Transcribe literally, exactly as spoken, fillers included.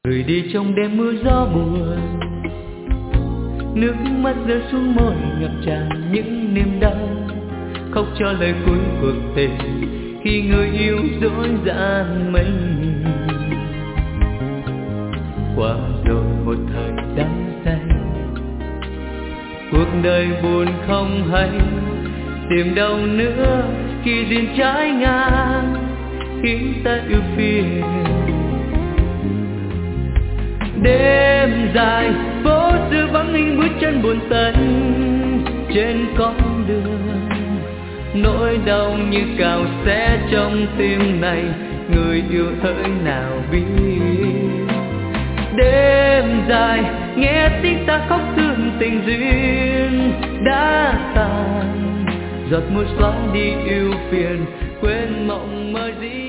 Người đi trong đêm mưa gió buồn, nước mắt rơi xuống môi ngập tràn những niềm đau, khóc cho lời cuối cuộc tình khi người yêu dối gian mình. Qua rồi một thời đắng say, cuộc đời buồn không hay, tìm đâu nữa khi duyên trái ngang khiến ta yêu phiền. Đêm dài phố xưa vắng hình bước chân buồn tênh trên con đường, nỗi đau như cào xé trong tim này, người yêu hỡi nào biết. Đêm dài nghe tiếng ta khóc thương tình duyên đã tàn, giọt mưa xóa đi yêu phiền, quên mộng mơ gì.